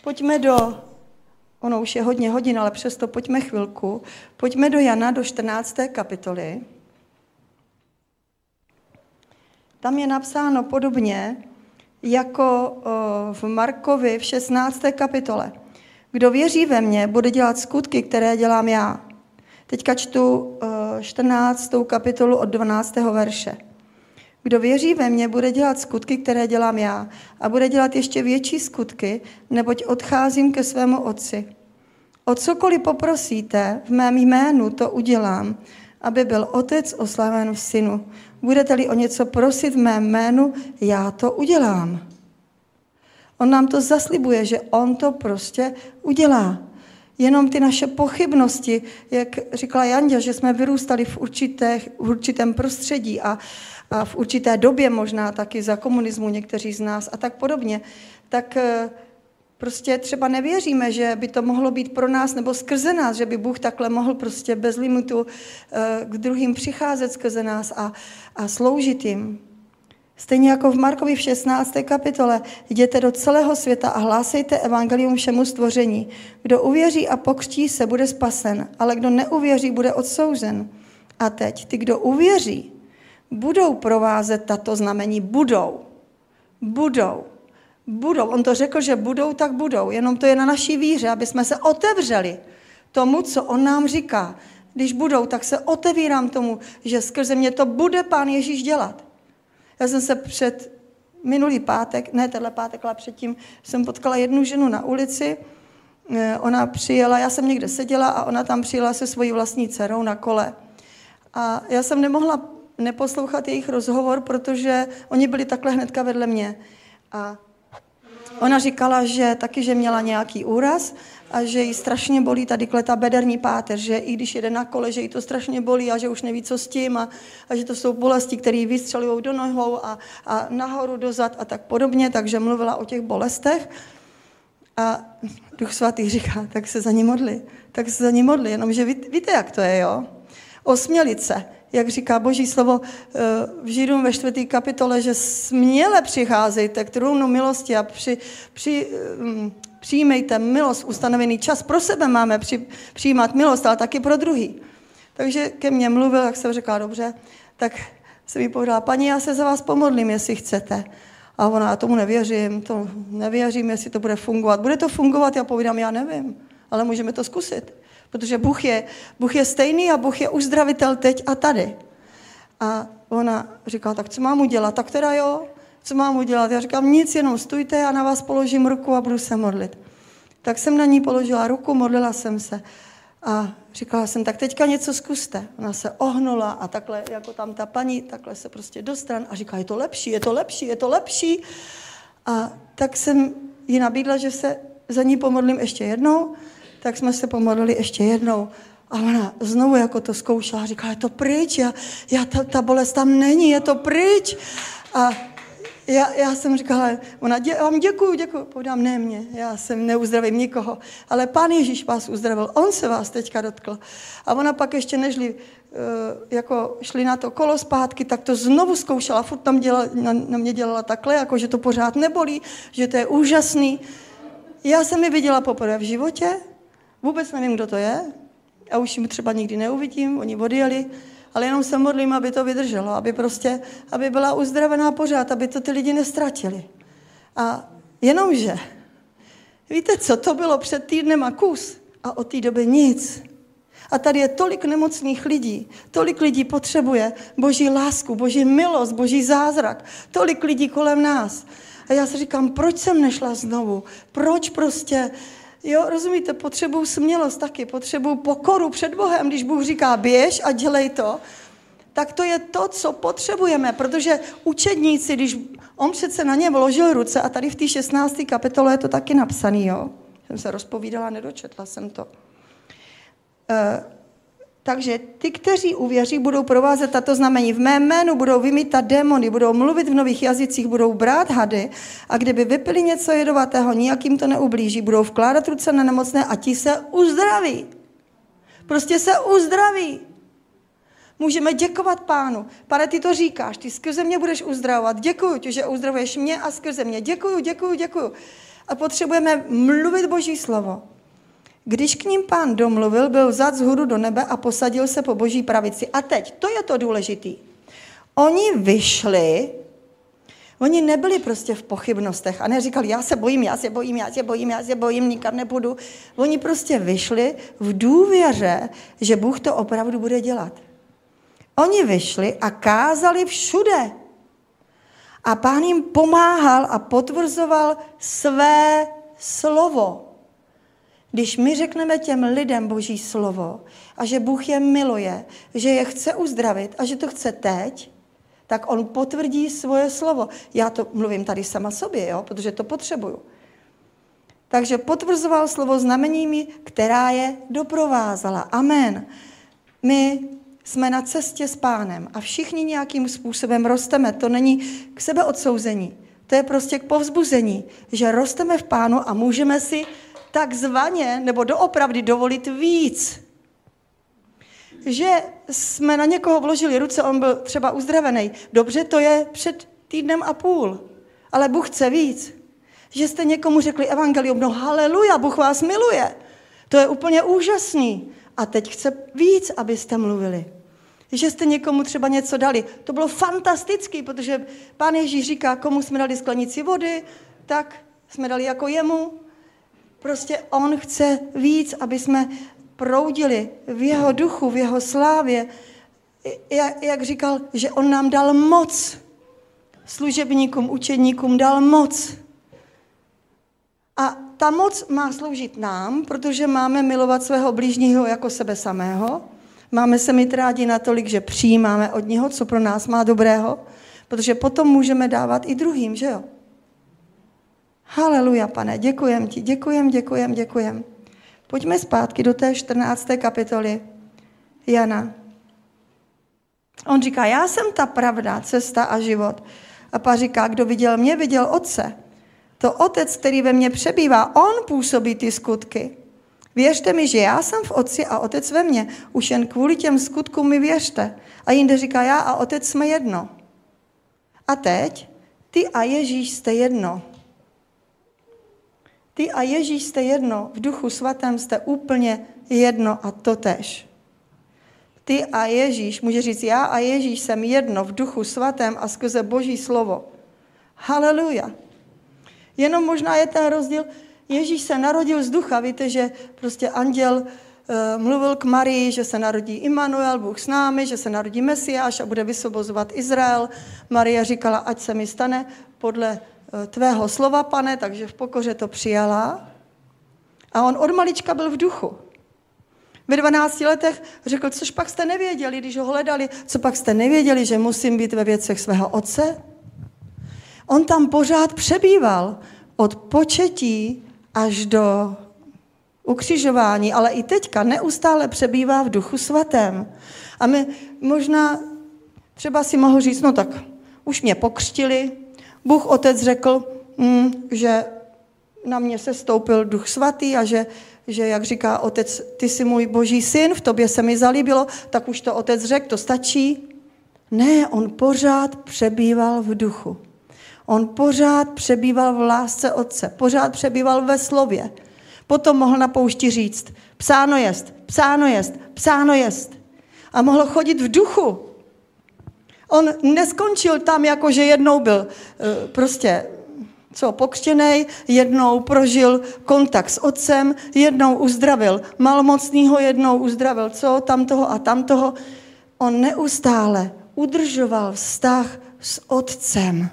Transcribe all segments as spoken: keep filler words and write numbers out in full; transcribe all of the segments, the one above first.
Pojďme do, ono už je hodně hodin, ale přesto pojďme chvilku, pojďme do Jana, do čtrnácté kapitoly. Tam je napsáno podobně, jako v Markovi v šestnácté kapitole. Kdo věří ve mě, bude dělat skutky, které dělám já. Teďka čtu čtrnáctou kapitolu od dvanáctého verše. Kdo věří ve mě, bude dělat skutky, které dělám já. A bude dělat ještě větší skutky, neboť odcházím ke svému otci. O cokoliv poprosíte v mém jménu, to udělám, aby byl otec oslaven v synu. Budete-li o něco prosit v mém jménu, já to udělám. On nám to zaslibuje, že on to prostě udělá. Jenom ty naše pochybnosti, jak říkala Jandě, že jsme vyrůstali v, určité, v určitém prostředí a, a v určité době možná taky za komunismu někteří z nás a tak podobně, tak prostě třeba nevěříme, že by to mohlo být pro nás nebo skrze nás, že by Bůh takhle mohl prostě bez limitu k druhým přicházet skrze nás a, a sloužit jim. Stejně jako v Markovi v šestnácté kapitole, jděte do celého světa a hlásejte evangelium všemu stvoření. Kdo uvěří a pokřtí se, bude spasen, ale kdo neuvěří, bude odsouzen. A teď, ty, kdo uvěří, budou provázet tato znamení. Budou. Budou. Budou. On to řekl, že budou, tak budou. Jenom to je na naší víře, aby jsme se otevřeli tomu, co on nám říká. Když budou, tak se otevírám tomu, že skrze mě to bude Pán Ježíš dělat. Já jsem se před minulý pátek, ne tenhle pátek, ale předtím jsem potkala jednu ženu na ulici. Ona přijela, já jsem někde seděla a ona tam přijela se svojí vlastní dcerou na kole. A já jsem nemohla neposlouchat jejich rozhovor, protože oni byli takhle hnedka vedle mě. A ona říkala, že taky, že měla nějaký úraz a že jí strašně bolí tady ta bederní páteř, že i když jede na kole, že jí to strašně bolí a že už neví, co s tím a, a že to jsou bolesti, které vystřelují do nohou a, a nahoru, dozad a tak podobně, takže mluvila o těch bolestech a Duch Svatý říká, tak se za ní modli, tak se za ní modli, jenomže ví, víte, jak to je, jo? Osmělit se. Jak říká Boží slovo v Židům ve čtvrté kapitole, že směle přicházejte k trůnu milosti a při, při, přijmejte milost, ustanovený čas. Pro sebe máme při, přijímat milost, ale taky pro druhý. Takže ke mně mluvil, jak jsem řekla, dobře, tak jsem jí povedala, paní, já se za vás pomodlím, jestli chcete. A ona, já tomu nevěřím, to nevěřím, jestli to bude fungovat. Bude to fungovat, já povídám, já nevím, ale můžeme to zkusit. Protože Bůh je, Bůh je stejný a Bůh je uzdravitel teď a tady. A ona říkala, tak co mám udělat? Tak teda jo, co mám udělat? Já říkám, nic, jenom stůjte, já na vás položím ruku a budu se modlit. Tak jsem na ní položila ruku, modlila jsem se. A říkala jsem, tak teďka něco zkuste. Ona se ohnula a takhle, jako tam ta paní, takhle se prostě do stran a říká, je to lepší, je to lepší, je to lepší. A tak jsem jí nabídla, že se za ní pomodlím ještě jednou. Tak jsme se pomodlili ještě jednou. A ona znovu jako to zkoušela, říkala, je to pryč, já, já, ta, ta bolest tam není, je to pryč. A já, já jsem říkala, ona, dě, vám děkuju, děkuju. Povídám, ne mě, já jsem neuzdravím nikoho, ale Pán Ježíš vás uzdravil, on se vás teďka dotkl. A ona pak ještě nežli, jako šli na to kolo zpátky, tak to znovu zkoušela, furt tam dělala, na, na mě dělala takhle, jako že to pořád nebolí, že to je úžasný. Já jsem ji viděla poprvé v životě, vůbec nevím, kdo to je, a už ji třeba nikdy neuvidím, oni odjeli, ale jenom se modlím, aby to vydrželo, aby prostě, aby byla uzdravená pořád, aby to ty lidi nestratili. A jenomže, víte co, to bylo před týdnem a kus a od té doby nic. A tady je tolik nemocných lidí, tolik lidí potřebuje Boží lásku, Boží milost, Boží zázrak, tolik lidí kolem nás. A já si říkám, proč jsem nešla znovu? Proč prostě... Jo, rozumíte, potřebuju smělost taky, potřebuju pokoru před Bohem, když Bůh říká běž a dělej to, tak to je to, co potřebujeme, protože učedníci, když on přece na ně vložil ruce, a tady v té šestnácté kapitole je to taky napsaný, jo, jsem se rozpovídala, nedočetla jsem to. E, takže ty, kteří uvěří, budou provázet tato znamení. V mém jménu budou vymítat démony, budou mluvit v nových jazycích, budou brát hady a kdyby vypili něco jedovatého, nijak jim to neublíží. Budou vkládat ruce na nemocné a ti se uzdraví. Prostě se uzdraví. Můžeme děkovat Pánu. Pane, ty to říkáš, ty skrze mě budeš uzdravovat. Děkuju ti, že uzdravuješ mě a skrze mě. Děkuju, děkuju, děkuju. A potřebujeme mluvit Boží slovo. Když k ním Pán domluvil, byl vzat vzhůru do nebe a posadil se po Boží pravici. A teď, to je to důležitý. Oni vyšli, oni nebyli prostě v pochybnostech a neříkali, já se bojím, já se bojím, já se bojím, já se bojím, nikam nepůjdu. Oni prostě vyšli v důvěře, že Bůh to opravdu bude dělat. Oni vyšli a kázali všude. A Pán jim pomáhal a potvrzoval své slovo. Když my řekneme těm lidem Boží slovo a že Bůh je miluje, že je chce uzdravit a že to chce teď, tak on potvrdí svoje slovo. Já to mluvím tady sama sobě, jo, protože to potřebuju. Takže potvrzoval slovo znameními, která je doprovázala. Amen. My jsme na cestě s Pánem a všichni nějakým způsobem rosteme. To není k sebeodsouzení. To je prostě k povzbuzení, že rosteme v Pánu a můžeme si takzvaně nebo doopravdy dovolit víc. Že jsme na někoho vložili ruce, on byl třeba uzdravený. Dobře, to je před týdnem a půl, ale Bůh chce víc. Že jste někomu řekli evangelium, no haleluja, Bůh vás miluje. To je úplně úžasný. A teď chce víc, abyste mluvili. Že jste někomu třeba něco dali. To bylo fantastický, protože Pán Ježíš říká, komu jsme dali sklenici vody, tak jsme dali jako jemu. Prostě on chce víc, aby jsme proudili v jeho duchu, v jeho slávě. Jak říkal, že on nám dal moc. Služebníkům, učedníkům dal moc. A ta moc má sloužit nám, protože máme milovat svého blížního jako sebe samého. Máme se mít rádi natolik, že přijímáme od něho, co pro nás má dobrého, protože potom můžeme dávat i druhým, že jo? Haleluja, Pane, děkujem ti, děkujem, děkujem, děkujem. Pojďme zpátky do té čtrnácté kapitoly Jana. On říká, já jsem ta pravda, cesta a život. A Pán říká, kdo viděl mě, viděl Otce. To Otec, který ve mně přebývá, on působí ty skutky. Věřte mi, že já jsem v Otci a Otec ve mně. Už jen kvůli těm skutkům mi věřte. A jinde říká, já a Otec jsme jedno. A teď, ty a Ježíš jste jedno. Ty a Ježíš jste jedno. V Duchu Svatém jste úplně jedno a totéž. Ty a Ježíš, může říct, já a Ježíš jsem jedno v Duchu Svatém a skrze Boží slovo. Haleluja. Jenom možná je ten rozdíl, Ježíš se narodil z ducha, víte, že prostě anděl uh, mluvil k Marii, že se narodí Immanuel, Bůh s námi, že se narodí Mesiáš a bude vysvobozovat Izrael. Marie říkala, ať se mi stane podle uh, tvého slova, Pane, takže v pokoře to přijala. A on od malička byl v duchu. Ve dvanácti letech řekl, což pak jste nevěděli, když ho hledali, co pak jste nevěděli, že musím být ve věcech svého otce? On tam pořád přebýval od početí až do ukřižování, ale i teďka neustále přebývá v Duchu Svatém. A my možná třeba si mohl říct, no tak už mě pokřtili, Bůh Otec řekl, mm, že na mě se stoupil Duch Svatý a že, že, jak říká Otec, ty jsi můj Boží syn, v tobě se mi zalíbilo, tak už to Otec řekl, to stačí. Ne, on pořád přebýval v duchu. On pořád přebýval v lásce Otce, pořád přebýval ve slově. Potom mohl na poušti říct, psáno jest, psáno jest, psáno jest. A mohl chodit v duchu. On neskončil tam, jako že jednou byl prostě co, pokřtěnej, jednou prožil kontakt s Otcem, jednou uzdravil malomocnýho, jednou uzdravil co, tamtoho a tamtoho. On neustále udržoval vztah s Otcem.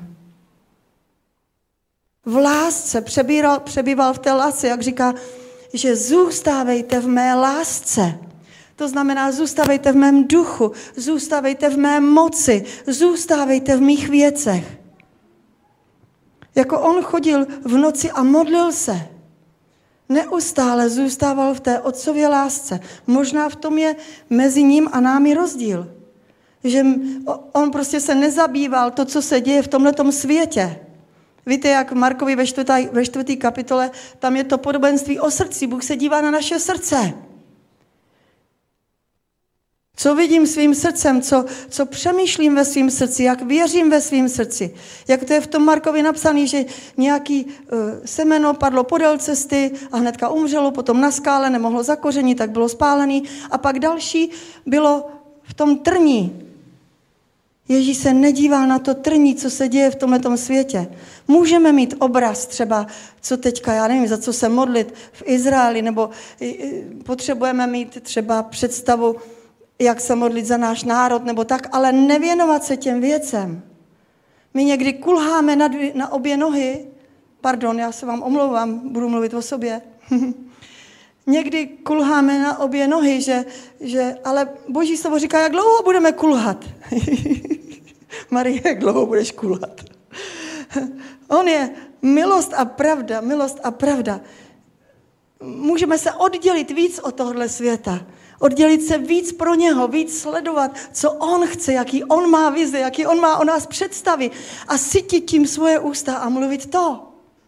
V lásce, přebíral, přebýval v té lásce, jak říká, že zůstávejte v mé lásce. To znamená, zůstávejte v mém duchu, zůstávejte v mé moci, zůstávejte v mých věcech. Jako on chodil v noci a modlil se. Neustále zůstával v té otcově lásce. Možná v tom je mezi ním a námi rozdíl. Že on prostě se nezabýval to, co se děje v tomhletom světě. Víte, jak v Markovi ve čtvrté, ve čtvrté kapitole, tam je to podobenství o srdci. Bůh se dívá na naše srdce. Co vidím svým srdcem, co, co přemýšlím ve svým srdci, jak věřím ve svým srdci. Jak to je v tom Markovi napsané, že nějaký uh, semeno padlo podél cesty a hnedka umřelo, potom na skále nemohlo zakořenit, tak bylo spálený. A pak další bylo v tom trní. Ježíš se nedívá na to trní, co se děje v tomhletom světě. Můžeme mít obraz třeba, co teďka, já nevím, za co se modlit v Izraeli, nebo potřebujeme mít třeba představu, jak se modlit za náš národ, nebo tak, ale nevěnovat se těm věcem. My někdy kulháme na, dvě, na obě nohy, pardon, já se vám omlouvám, budu mluvit o sobě, někdy kulháme na obě nohy, že, že, ale Boží slovo říká, jak dlouho budeme kulhat. Marie, jak dlouho budeš kulhat? On je milost a pravda, milost a pravda. Můžeme se oddělit víc od tohohle světa. Oddělit se víc pro něho, víc sledovat, co on chce, jaký on má vize, jaký on má o nás představy a sytit tím svoje ústa a mluvit to.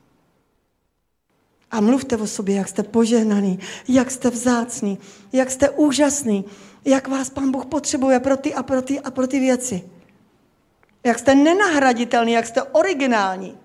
A mluvte o sobě, jak jste požehnaný, jak jste vzácný, jak jste úžasný, jak vás Pán Bůh potřebuje pro ty a pro ty a pro ty věci. Jak jste nenahraditelný, jak jste originální.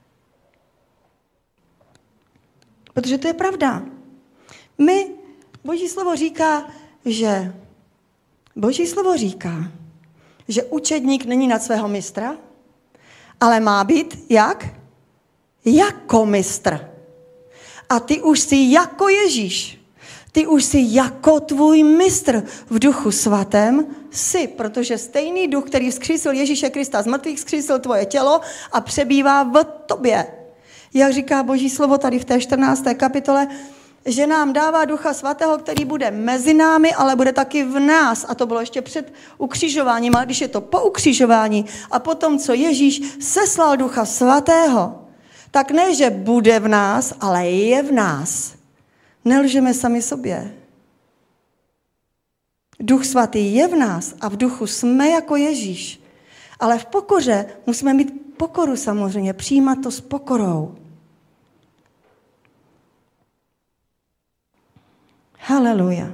Protože to je pravda. My, Boží slovo říká, že Boží slovo říká, že učedník není nad svého mistra, ale má být jak? Jako mistr. A ty už jsi jako Ježíš. Ty už jsi jako tvůj mistr v duchu svatém jsi, protože stejný duch, který vzkřísil Ježíše Krista z mrtvých, vzkřísil tvoje tělo a přebývá v tobě. Jak říká Boží slovo tady v té čtrnácté kapitole, že nám dává ducha svatého, který bude mezi námi, ale bude taky v nás. A to bylo ještě před ukřižováním, ale když je to po ukřižování a potom, co Ježíš seslal ducha svatého, tak ne, že bude v nás, ale je v nás. Nelžeme sami sobě. Duch svatý je v nás a v duchu jsme jako Ježíš. Ale v pokoře musíme mít pokoru samozřejmě, přijímat to s pokorou. Haleluja.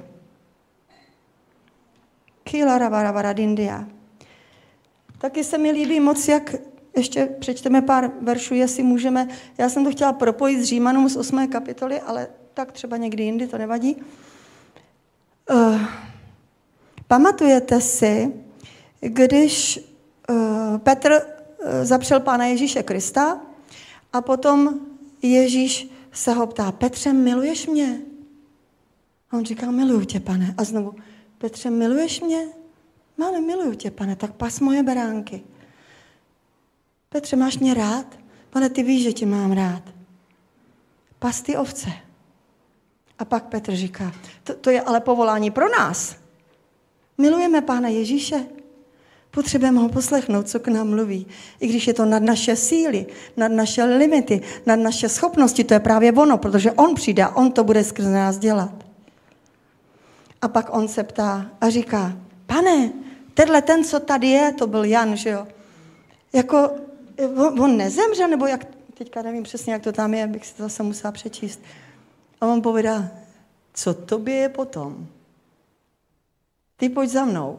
Kilaravaravadindia. Taky se mi líbí moc, jak ještě přečteme pár veršů, jestli můžeme. Já jsem to chtěla propojit s Římanům z osmé kapitoly, ale tak třeba někdy jindy, to nevadí. Uh, pamatujete si, když uh, Petr uh, zapřel Pána Ježíše Krista a potom Ježíš se ho ptá, Petře, miluješ mě? A on říká, miluju tě, Pane. A znovu, Petře, miluješ mě? Máme, miluju tě, Pane, tak pas moje beránky. Petře, máš mě rád? Pane, ty víš, že tě mám rád. Pas ty ovce. A pak Petr říká, to, to je ale povolání pro nás. Milujeme Pána Ježíše. Potřebujeme ho poslechnout, co k nám mluví. I když je to nad naše síly, nad naše limity, nad naše schopnosti, to je právě ono, protože on přijde a on to bude skrze nás dělat. A pak on se ptá a říká, Pane, tenhle ten, co tady je, to byl Jan, že jo? Jako, on, on nezemřel, nebo jak, teďka nevím přesně, jak to tam je, bych si to zase musela přečíst. A on povídá, co tobě je potom? Ty pojď za mnou.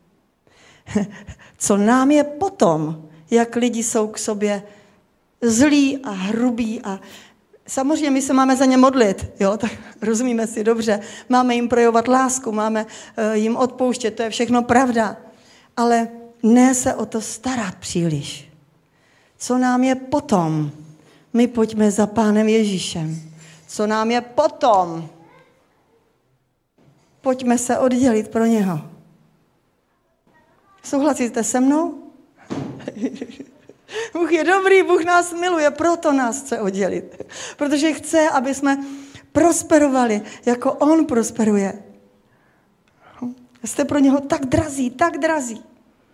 Co nám je potom, jak lidi jsou k sobě zlí a hrubí a samozřejmě my se máme za ně modlit, jo, tak rozumíme si dobře. Máme jim projevovat lásku, máme uh, jim odpouštět, to je všechno pravda. Ale ne se o to starat příliš. Co nám je potom? My pojďme za Pánem Ježíšem. Co nám je potom? Pojďme se oddělit pro něho. Souhlasíte se mnou? Bůh je dobrý, Bůh nás miluje, proto nás chce oddělit. Protože chce, aby jsme prosperovali, jako on prosperuje. Jste pro něho tak drazí, tak drazí.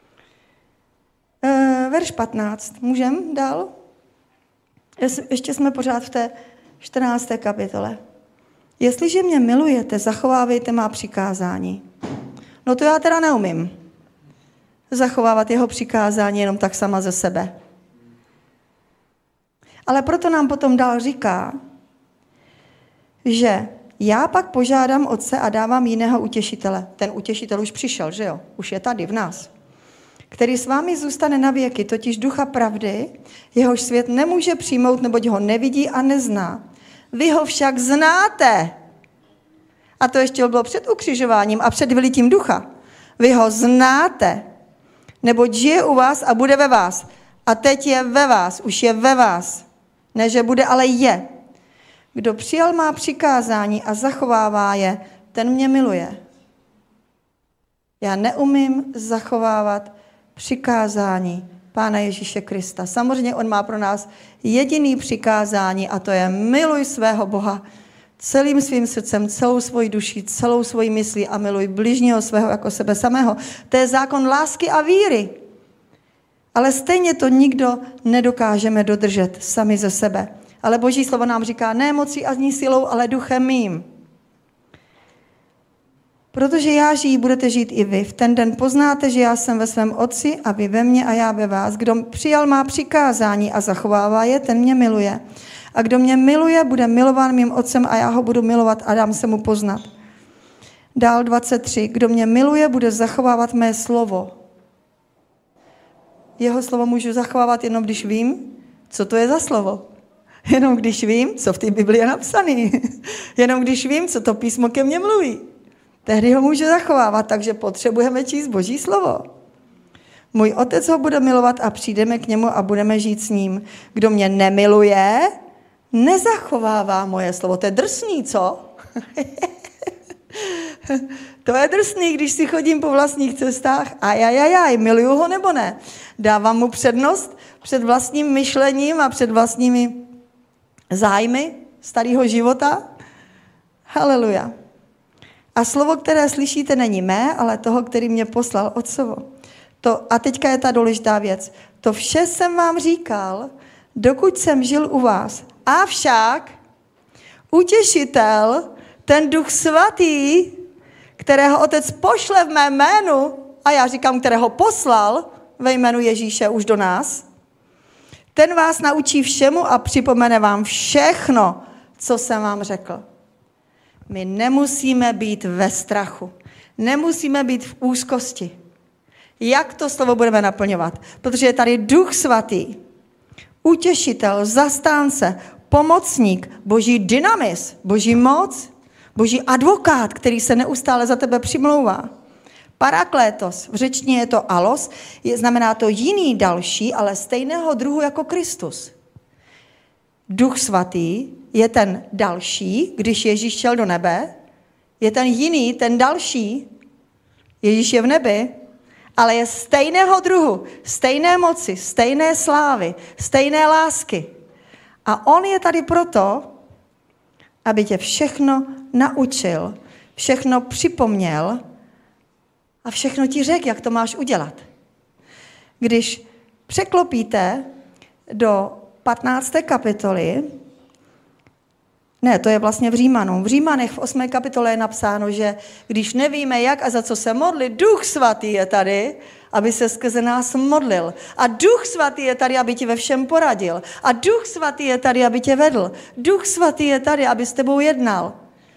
E, verš patnáct. Můžem dál? Ještě jsme pořád v té čtrnácté kapitole. Jestliže mě milujete, zachovávejte má přikázání. No to já teda neumím. Zachovávat jeho přikázání jenom tak sama ze sebe. Ale proto nám potom dál říká, že Já pak požádám Otce a dávám jiného utěšitele. Ten utěšitel už přišel, že jo? Už je tady v nás. Který s vámi zůstane na věky, totiž ducha pravdy, jehož svět nemůže přijmout, neboť ho nevidí a nezná. Vy ho však znáte. A to ještě bylo před ukřižováním a před vylitím ducha. Vy ho znáte, neboť žije u vás a bude ve vás. A teď je ve vás, už je ve vás. Ne, že bude, ale je. Kdo přijal má přikázání a zachovává je, ten mě miluje. Já neumím zachovávat přikázání Pána Ježíše Krista. Samozřejmě on má pro nás jediný přikázání a to je miluj svého Boha celým svým srdcem, celou svoji duší, celou svoji myslí a miluj bližního svého jako sebe samého. To je zákon lásky a víry. Ale stejně to nikdo nedokážeme dodržet sami ze sebe. Ale Boží slovo nám říká, ne mocí ani silou, ale duchem mým. Protože já žiji, budete žít i vy. V ten den poznáte, že já jsem ve svém Otci a vy ve mně a já ve vás. Kdo přijal má přikázání a zachovává je, ten mě miluje. A kdo mě miluje, bude milován mým Otcem a já ho budu milovat a dám se mu poznat. Dál dvacet tři. Kdo mě miluje, bude zachovávat mé slovo. Jeho slovo můžu zachovávat jenom, když vím, co to je za slovo. Jenom když vím, co v té Biblii je napsané. Jenom když vím, co to písmo ke mně mluví. Tehdy ho můžu zachovávat, takže potřebujeme číst Boží slovo. Můj Otec ho bude milovat a přijdeme k němu a budeme žít s ním. Kdo mě nemiluje, nezachovává moje slovo. To je drsný, co? To je drsný, když si chodím po vlastních cestách. Ajajajaj, miluju ho nebo ne? Dávám mu přednost před vlastním myšlením a před vlastními zájmy starého života? Haleluja. A slovo, které slyšíte, není mé, ale toho, který mě poslal, Otcovo. To, a teďka je ta důležitá věc. To vše jsem vám říkal, dokud jsem žil u vás. Avšak utěšitel, ten Duch Svatý, kterého Otec pošle v mém jménu, a já říkám, kterého poslal ve jménu Ježíše už do nás, ten vás naučí všemu a připomene vám všechno, co jsem vám řekl. My nemusíme být ve strachu. Nemusíme být v úzkosti. Jak to slovo budeme naplňovat? Protože je tady Duch Svatý, utěšitel, zastánce, pomocník, Boží dynamis, Boží moc, Boží advokát, který se neustále za tebe přimlouvá. Paraklétos, v řečtině je to alos, je, znamená to jiný další, ale stejného druhu jako Kristus. Duch Svatý je ten další, když Ježíš šel do nebe, je ten jiný, ten další, Ježíš je v nebi, ale je stejného druhu, stejné moci, stejné slávy, stejné lásky. A on je tady proto, aby tě všechno naučil, všechno připomněl a všechno ti řekl, jak to máš udělat. Když překlopíte do patnácté kapitoly, ne, to je vlastně v Římanům. V Římanech v osmé kapitole je napsáno, že když nevíme, jak a za co se modlit, Duch Svatý je tady, aby se skrze nás modlil. A Duch Svatý je tady, aby ti ve všem poradil. A Duch Svatý je tady, aby tě vedl. Duch Svatý je tady, aby s tebou jednal.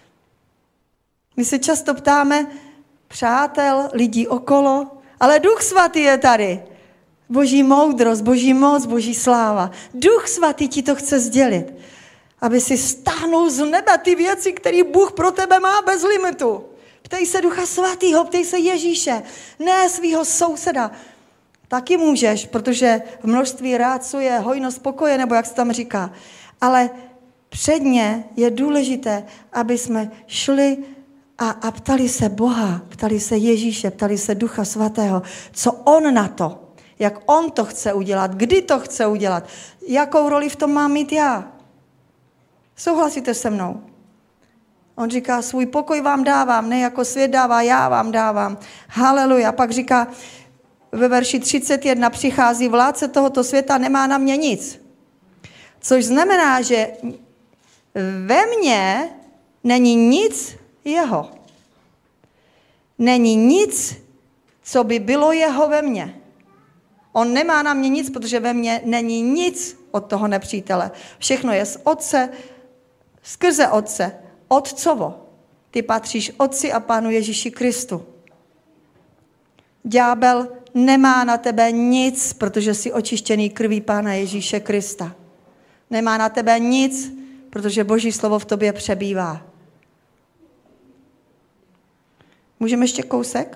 My se často ptáme přátel, lidí okolo, ale Duch Svatý je tady. Boží moudrost, Boží moc, Boží sláva. Duch Svatý ti to chce sdělit. Aby si stáhnul z nebe ty věci, které Bůh pro tebe má bez limitu. Ptej se Ducha Svatýho, ptej se Ježíše, ne svýho souseda. Taky můžeš, protože v množství rácu je hojnost pokoje, nebo jak se tam říká. Ale předně je důležité, aby jsme šli a, a ptali se Boha, ptali se Ježíše, ptali se Ducha Svatého, co on na to, jak on to chce udělat, kdy to chce udělat, jakou roli v tom mám mít já. Souhlasíte se mnou? On říká, svůj pokoj vám dávám, ne jako svět dává, já vám dávám. Haleluja. Pak říká ve verši třicet jedna, přichází vládce tohoto světa, nemá na mě nic. Což znamená, že ve mně není nic jeho. Není nic, co by bylo jeho ve mně. On nemá na mě nic, protože ve mně není nic od toho nepřítele. Všechno je z Otce, skrze Otce. otcovo. Ty patříš Otci a Pánu Ježíši Kristu. Ďábel nemá na tebe nic, protože jsi očištěný krví Pána Ježíše Krista. Nemá na tebe nic, protože Boží slovo v tobě přebývá. Můžeme ještě kousek?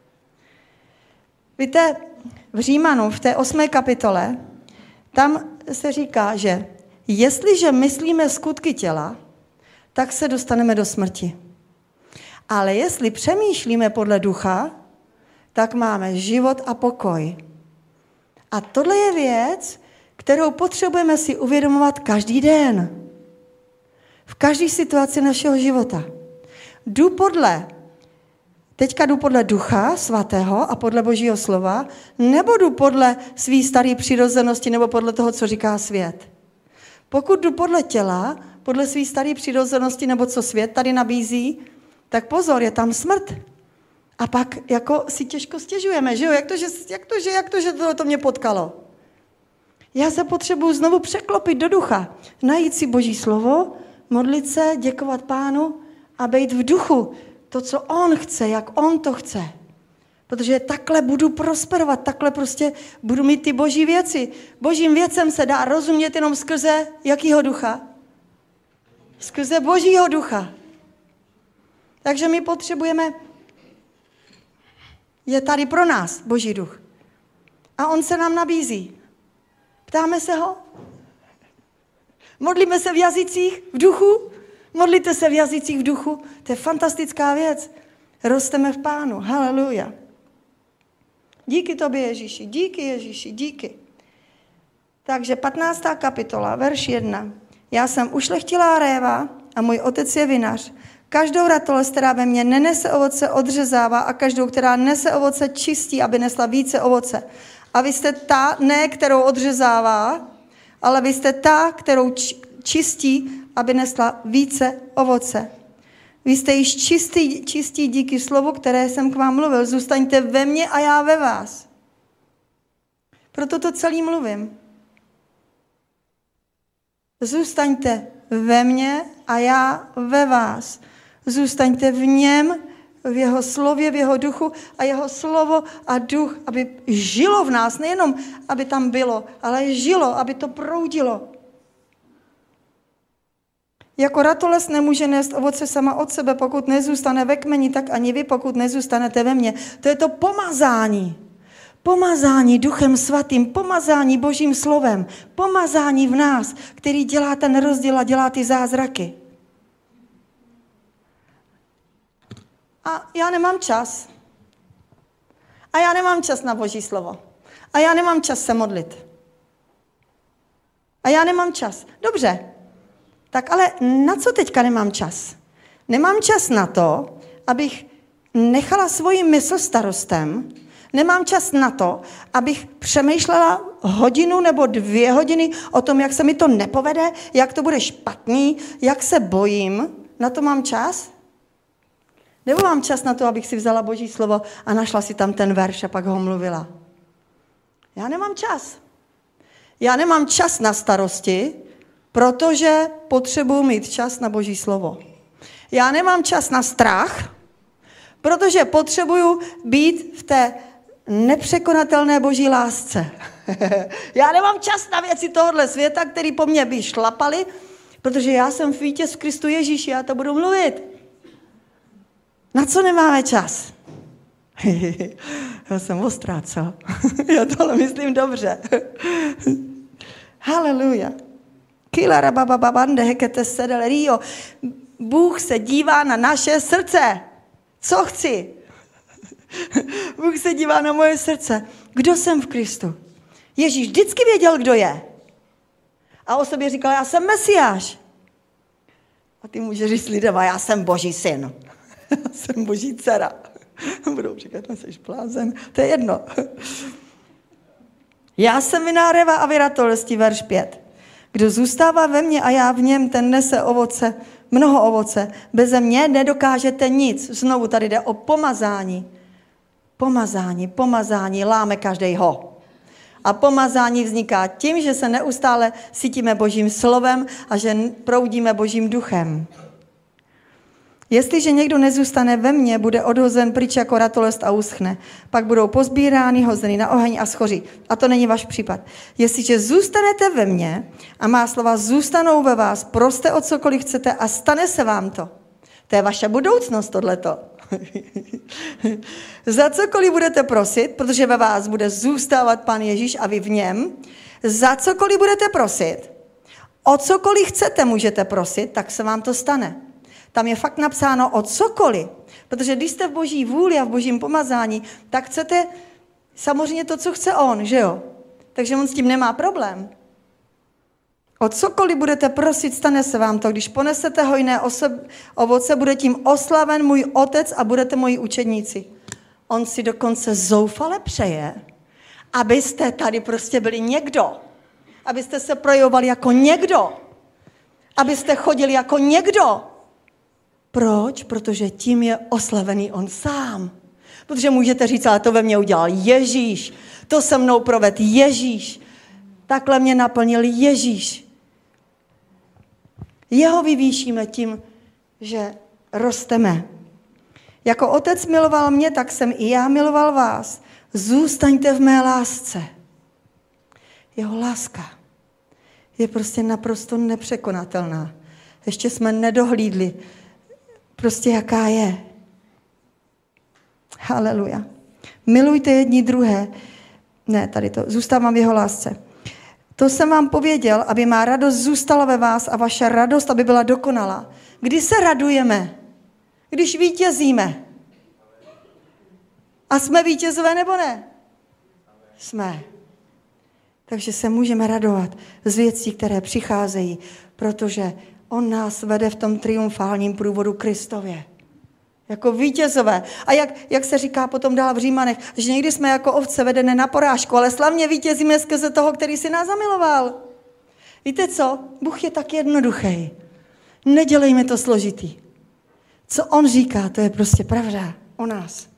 Víte, v Římanům, v té osmé kapitole, tam se říká, že jestliže myslíme skutky těla, tak se dostaneme do smrti. Ale jestli přemýšlíme podle ducha, tak máme život a pokoj. A tohle je věc, kterou potřebujeme si uvědomovat každý den. V každé situaci našeho života. Jdu podle, teďka jdu podle ducha svatého a podle Božího slova, nebo jdu podle svý staré přirozenosti nebo podle toho, co říká svět. Pokud jdu podle těla, podle svý staré přirozenosti nebo co svět tady nabízí, tak pozor, je tam smrt. A pak jako si těžko stěžujeme, že jo? Jak to, že, jak to, že, jak to, že to, to mě potkalo? Já se potřebuji znovu překlopit do ducha, najít si Boží slovo, modlit se, děkovat Pánu a být v duchu. To, co on chce, jak on to chce. Protože takhle budu prosperovat, takhle prostě budu mít ty boží věci. Božím věcem se dá rozumět jenom skrze jakýho ducha? Skrze Božího ducha. Takže my potřebujeme, je tady pro nás Boží duch. A on se nám nabízí. Ptáme se ho? Modlíme se v jazycích v duchu? Modlíte se v jazycích v duchu? To je fantastická věc. Rosteme v Pánu. Haleluja. Díky tobě, Ježíši. Díky, Ježíši. Díky. Takže patnáctá kapitola, verš jedna. Já jsem ušlechtilá réva a můj otec je vinař. Každou ratolest, která ve mně nenese ovoce, odřezává a každou, která nese ovoce, čistí, aby nesla více ovoce. A vy jste ta, ne kterou odřezává, ale vy jste ta, kterou čistí, aby nesla více ovoce. Vy jste již čistí, čistí díky slovu, které jsem k vám mluvil. Zůstaňte ve mně a já ve vás. Proto to celý mluvím. Zůstaňte ve mně a já ve vás. Zůstaňte v něm, v jeho slově, v jeho duchu a jeho slovo a duch, aby žilo v nás, nejenom aby tam bylo, ale žilo, aby to proudilo. Jako ratolest nemůže nést ovoce sama od sebe, pokud nezůstane ve kmeni, tak ani vy, pokud nezůstanete ve mně. To je to pomazání. Pomazání Duchem Svatým, pomazání Božím slovem, pomazání v nás, který dělá ten rozdíl a dělá ty zázraky. A já nemám čas. A já nemám čas na Boží slovo. A já nemám čas se modlit. A já nemám čas. Dobře. Tak ale na co teďka nemám čas? Nemám čas na to, abych nechala svoji mysl starostem. Nemám čas na to, abych přemýšlela hodinu nebo dvě hodiny o tom, jak se mi to nepovede, jak to bude špatný, jak se bojím. Na to mám čas? Nebo mám čas na to, abych si vzala Boží slovo a našla si tam ten verš a pak ho mluvila? Já nemám čas. Já nemám čas na starosti, protože potřebuji mít čas na Boží slovo. Já nemám čas na strach, protože potřebuju být v té nepřekonatelné Boží lásce. Já nemám čas na věci tohohle světa, který po mně by šlapaly, protože já jsem vítěz v Kristu Ježíši, já to budu mluvit. Na co nemáme čas? Já jsem ostrá, co? Já tohle myslím dobře. Haleluja. Bůh se dívá na naše srdce. Co chci? Bůh se dívá na moje srdce. Kdo jsem v Kristu? Ježíš vždycky věděl, kdo je. A o sobě říkal, já jsem Mesiáš. A ty můžeš říct lidem, já jsem Boží syn. Já jsem Boží dcera. Budou říkat, no jsi blázen. To je jedno. Já jsem vináreva a vy ratolesti, verš pět. Kdo zůstává ve mně a já v něm, ten nese ovoce, mnoho ovoce. Beze mě nedokážete nic. Znovu tady jde o pomazání. Pomazání, pomazání, láme každejho. A pomazání vzniká tím, že se neustále sytíme Božím slovem a že proudíme Božím duchem. Jestliže někdo nezůstane ve mně, bude odhozen pryč jako ratolest a uschne. Pak budou pozbírány, hozeny na oheň a schoří. A to není váš případ. Jestliže zůstanete ve mně a má slova zůstanou ve vás, proste o cokoliv chcete a stane se vám to. To je vaše budoucnost, tohleto. Za cokoliv budete prosit, protože ve vás bude zůstávat Pán Ježíš a vy v něm, za cokoliv budete prosit, o cokoliv chcete můžete prosit, tak se vám to stane. Tam je fakt napsáno o cokoliv, protože když jste v Boží vůli a v Božím pomazání, tak chcete samozřejmě to, co chce on, že jo? Takže on s tím nemá problém. O cokoliv budete prosit, stane se vám to. Když ponesete hojné ovoce, bude tím oslaven můj otec a budete moji učedníci. On si dokonce zoufale přeje, abyste tady prostě byli někdo. Abyste se projevovali jako někdo. Abyste chodili jako někdo. Proč? Protože tím je oslavený on sám. Protože můžete říct, ale to ve mně udělal Ježíš. To se mnou provedl Ježíš. Takhle mě naplnil Ježíš. Jeho vyvýšíme tím, že rosteme. Jako otec miloval mě, tak jsem i já miloval vás. Zůstaňte v mé lásce. Jeho láska je prostě naprosto nepřekonatelná. Ještě jsme nedohlídli, prostě jaká je. Haleluja. Milujte jedni druhé. Ne, tady to. Zůstávám v jeho lásce. To jsem vám pověděl, aby má radost zůstala ve vás a vaše radost, aby byla dokonalá. Kdy se radujeme? Když vítězíme. A jsme vítězové nebo ne? Jsme. Takže se můžeme radovat z věcí, které přicházejí, protože on nás vede v tom triumfálním průvodu Kristově. Jako vítězové. A jak, jak se říká potom dál v Římanech, že někdy jsme jako ovce vedené na porážku, ale slavně vítězíme skrze toho, který si nás zamiloval. Víte co? Bůh je tak jednoduchý. Nedělejme to složitý. Co on říká, to je prostě pravda o nás.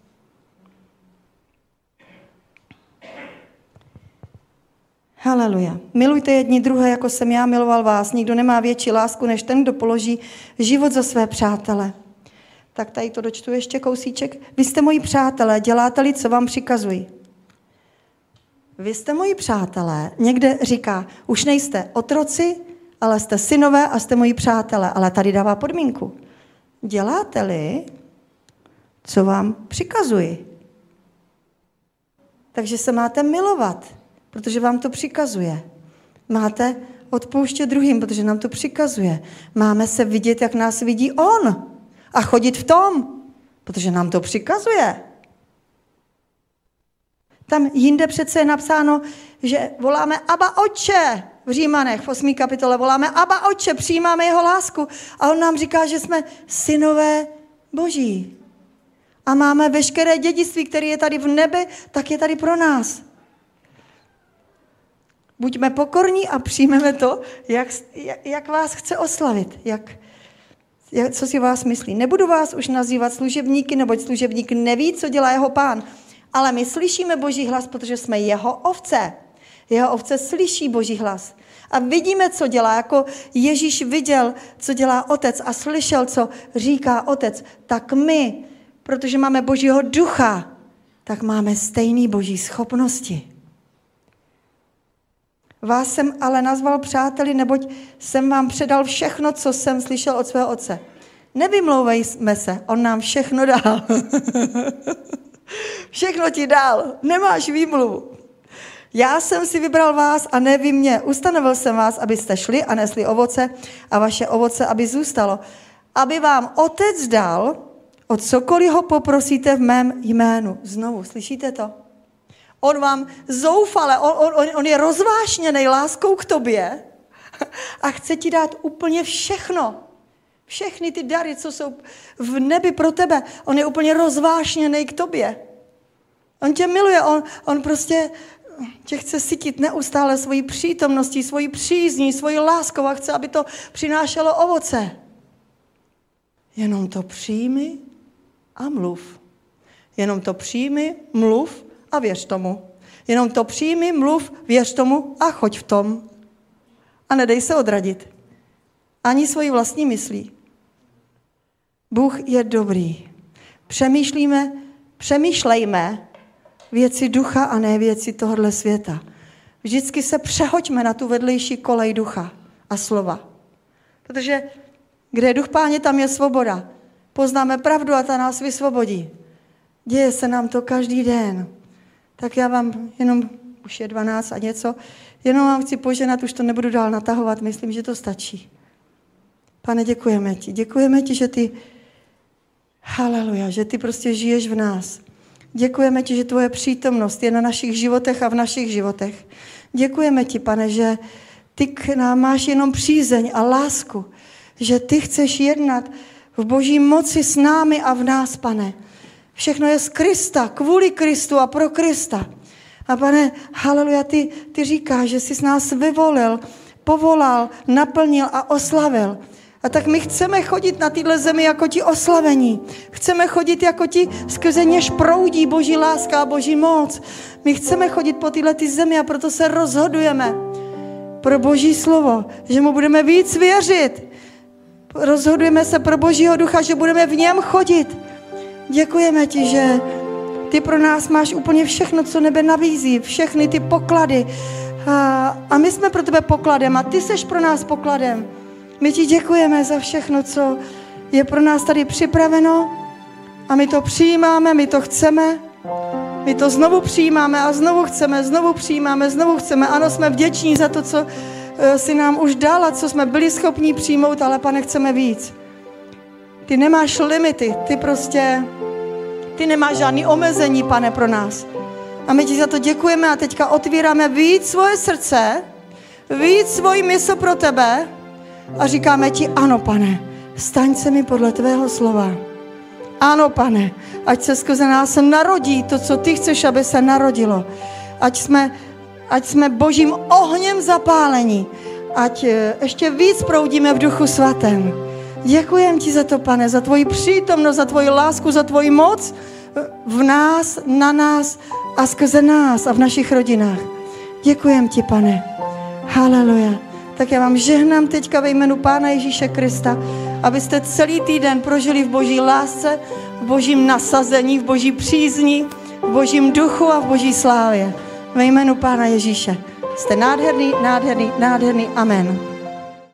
Haleluja. Milujte jedni druhé, jako jsem já miloval vás. Nikdo nemá větší lásku, než ten, kdo položí život za své přátele. Tak tady to dočtu ještě kousíček. Vy jste moji přátelé, děláte-li, co vám přikazují. Vy jste moji přátelé. Někde říká, už nejste otroci, ale jste synové a jste moji přátelé. Ale tady dává podmínku. Děláte-li, co vám přikazují. Takže se máte milovat, protože vám to přikazuje. Máte odpouštět druhým, protože nám to přikazuje. Máme se vidět, jak nás vidí on. A chodit v tom, protože nám to přikazuje. Tam jinde přece je napsáno, že voláme Abba Otče v Římanech, v osmé kapitole voláme Abba Otče, přijímáme jeho lásku. A on nám říká, že jsme synové Boží. A máme veškeré dědictví, které je tady v nebi, tak je tady pro nás. Buďme pokorní a přijmeme to, jak, jak vás chce oslavit, jak co si vás myslí. Nebudu vás už nazývat služebníky, neboť služebník neví, co dělá jeho pán. Ale my slyšíme Boží hlas, protože jsme jeho ovce. Jeho ovce slyší Boží hlas. A vidíme, co dělá. Jako Ježíš viděl, co dělá otec a slyšel, co říká otec. Tak my, protože máme Božího ducha, tak máme stejný Boží schopnosti. Vás jsem ale nazval přáteli, neboť jsem vám předal všechno, co jsem slyšel od svého otce. Nevymlouvejme se, on nám všechno dal. Všechno ti dal, nemáš výmluvu. Já jsem si vybral vás a ne vy mě. Ustanovil jsem vás, abyste šli a nesli ovoce a vaše ovoce, aby zůstalo. Aby vám otec dal, o cokoliv ho poprosíte v mém jménu. Znovu, slyšíte to? On vám zoufale, on, on, on je rozvášněnej láskou k tobě a chce ti dát úplně všechno. Všechny ty dary, co jsou v nebi pro tebe, on je úplně rozvášněnej k tobě. On tě miluje, on, on prostě tě chce sytit neustále svojí přítomností, svojí přízní, svojí láskou a chce, aby to přinášelo ovoce. Jenom to přijmi a mluv. Jenom to přijmi, mluv a věř tomu. Jenom to přijmi, mluv, věř tomu a choď v tom. A nedej se odradit. Ani svojí vlastní myslí. Bůh je dobrý. Přemýšlíme, přemýšlejme věci ducha a ne věci tohohle světa. Vždycky se přehoďme na tu vedlejší kolej ducha a slova. Protože kde je duch Páně, tam je svoboda. Poznáme pravdu a ta nás vysvobodí. Děje se nám to každý den. Tak já vám jenom, už je dvanáct a něco, jenom vám chci poženat, už to nebudu dál natahovat, myslím, že to stačí. Pane, děkujeme ti. Děkujeme ti, že ty, haleluja, že ty prostě žiješ v nás. Děkujeme ti, že tvoje přítomnost je na našich životech a v našich životech. Děkujeme ti, Pane, že ty k nám máš jenom přízeň a lásku, že ty chceš jednat v boží moci s námi a v nás, Pane. Všechno je z Krista, kvůli Kristu a pro Krista. A Pane, haleluja, ty, ty říkáš, že jsi s nás vyvolil, povolal, naplnil a oslavil. A tak my chceme chodit na téhle zemi jako ti oslavení. Chceme chodit jako ti, skrze něž proudí boží láska a boží moc. My chceme chodit po téhle zemi a proto se rozhodujeme pro boží slovo, že mu budeme víc věřit. Rozhodujeme se pro božího ducha, že budeme v něm chodit. Děkujeme ti, že ty pro nás máš úplně všechno, co nebe nabízí, všechny ty poklady. A, a my jsme pro tebe pokladem a ty seš pro nás pokladem. My ti děkujeme za všechno, co je pro nás tady připraveno a my to přijímáme, my to chceme. My to znovu přijímáme a znovu chceme, znovu přijímáme, znovu chceme. Ano, jsme vděční za to, co si nám už dal a co jsme byli schopni přijmout, ale Pane, chceme víc. Ty nemáš limity, ty prostě, ty nemáš žádný omezení, Pane, pro nás. A my ti za to děkujeme a teďka otvíráme víc svoje srdce, víc svoji mysl pro tebe a říkáme ti, ano, Pane, staň se mi podle tvého slova. Ano, Pane, ať se skrze nás narodí to, co ty chceš, aby se narodilo. Ať jsme, ať jsme božím ohněm zapálení. Ať ještě víc proudíme v duchu svatém. Děkujem ti za to, Pane, za tvoji přítomnost, za tvoji lásku, za tvoji moc v nás, na nás a skrze nás a v našich rodinách. Děkujem ti, Pane. Haleluja. Tak já vám žehnám teďka ve jménu Pána Ježíše Krista, abyste celý týden prožili v boží lásce, v božím nasazení, v boží přízni, v božím duchu a v boží slávě. Ve jménu Pána Ježíše. Jste nádherný, nádherný, nádherný. Amen.